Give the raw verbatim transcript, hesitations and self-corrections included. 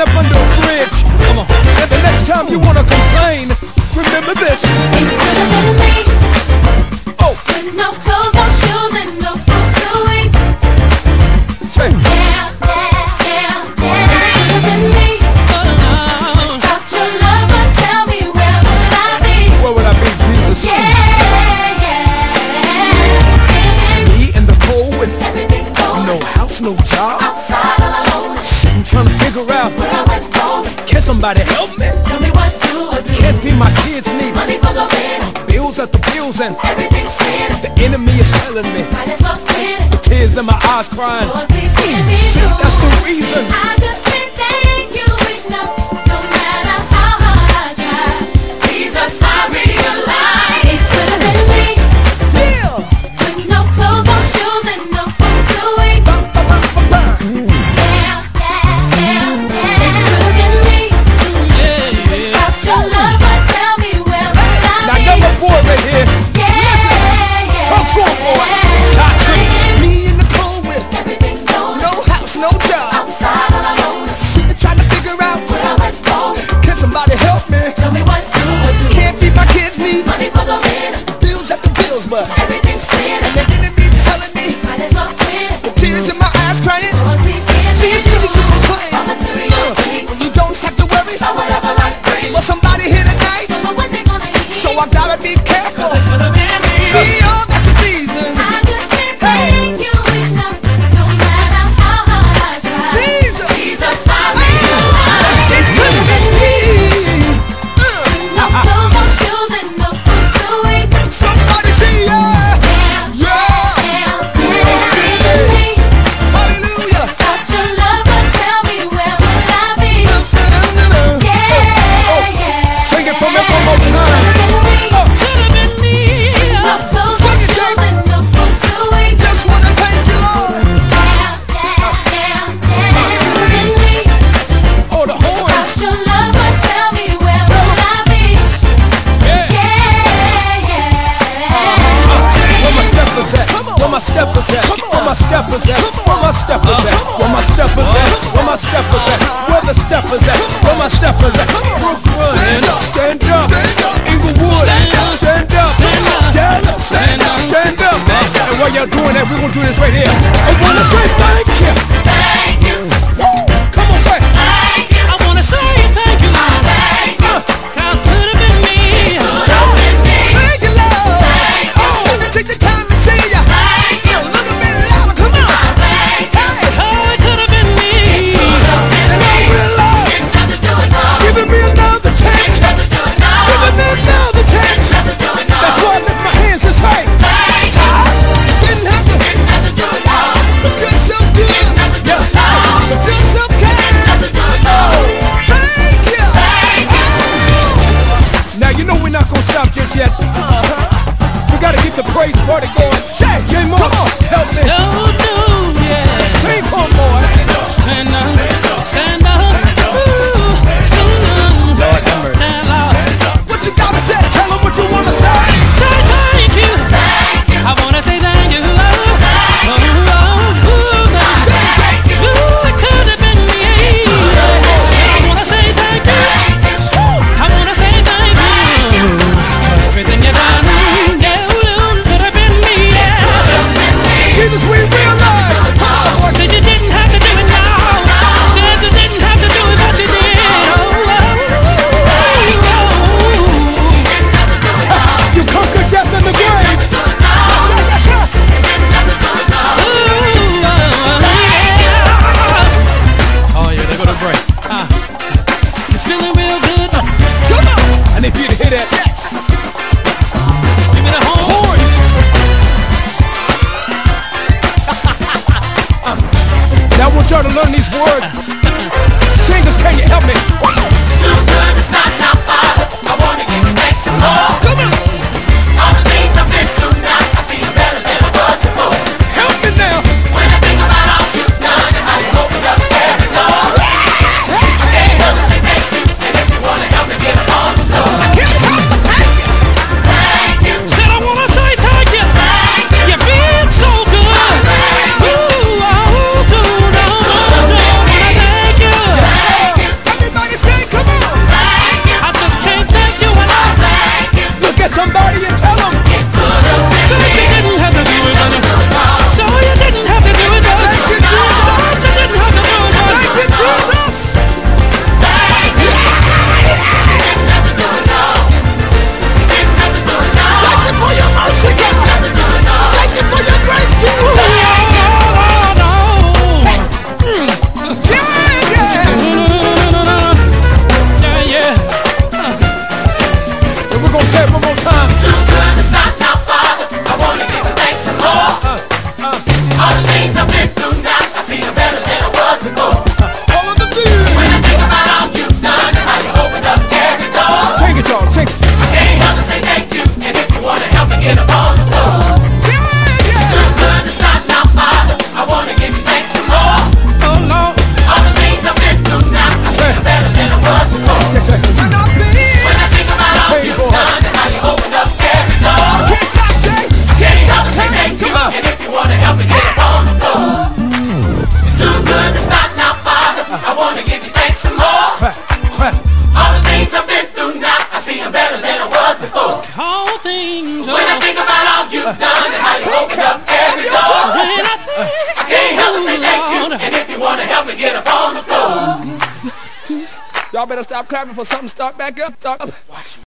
up under a bridge. Come on. And the next time you wanna complain, remember this. It could have been me. Oh. With no clothes, no shoes, and no food to eat. Say. Yeah, yeah, yeah, yeah. It could have been me. Without your love, but tell me where would I be? Where would I be, Jesus? Yeah, yeah. Me in the cold with Everything cold. no house, no job. Outside all alone. Sitting trying to figure out, Where I went wrong. can somebody help me? Tell me what do I do? Can't feed my kids, need Money for the rent. bills at the bills, and Everything's spinning. the enemy is telling me. Might as well quit it. The tears in my eyes crying. Lord, please give me See, joy. that's the reason. I just can't thank you enough. No matter how hard I try. Jesus, I realize it could have been me. Yeah. With no clothes, no shoes, and no food to eat. Ba, ba, ba, ba, ba. Yeah, yeah, yeah, yeah. It could have been me. Without your love, but tell me where would I Now, be? got my boy right here. Yeah, yeah. Talk to him, boy. Me in the cold with Everything going no house, no job. outside all alone. Sitting trying to figure out, Where I went wrong. can somebody help me? Tell me what do I do? Can't feed my kids, need Money for the rent. bills at the bills, but Everything's spinning. the enemy telling me, Might as well quit. the tears in my eyes crying. Lord, please give See, me it's easy to complain. all material Uh, things. when you don't have to worry About whatever life brings. about somebody here tonight, But what they gonna eat? so I gotta be careful. See, oh, that's the reason. I just can't thank you enough. No matter how hard I try. Jesus, Jesus, I realize it could have been me. no clothes, no shoes, and no food to eat. Somebody say yeah, Yeah, yeah, yeah, yeah. Me. hallelujah. Without your love, but tell me where would I be? Na-na-na-na. Yeah, yeah. Sing it for me one more time. Oh, No clothes, no Sing it, shoes, Jay. and no food to eat. just wanna thank you, Lord. Yeah, yeah, yeah, yeah. Oh, the horns. Without your love, but tell me where would I be? Yeah, yeah. Where my steppers at? Where my steppers at? Where my steppers at? Where my steppers at? Where my steppers at? Where my steppers at? Where the steppers at? Where my steppers at? Brooklyn, stand up. Inglewood, stand up. Dallas, stand up. Stand up. And while y'all doing that, we're gonna do this right here. I wanna say thank you. Thank you, Woo! Come on, say. thank you, I wanna say thank you, Lord. thank you. Uh, God could have been me. Could've been me. Thank you, Lord. Thank you. I wanna take the time and say ya. Thank you. A little bit louder, come on. Thank you. Hey, Oh, it could have been me. Could've been and I me. realize Didn't have to do it all. giving me another chance. Didn't have to do it all. Giving me another chance. Didn't have to do it all. That's why I lift my hands and say, Thank you. didn't have to, Didn't have to do it all. but you're so good. Didn't have to done and how you opened up every door. When I think, I can't help but say thank you. Lord. And if you wanna help me get up on the floor. Y'all better stop clapping for something. Start back up. Start up.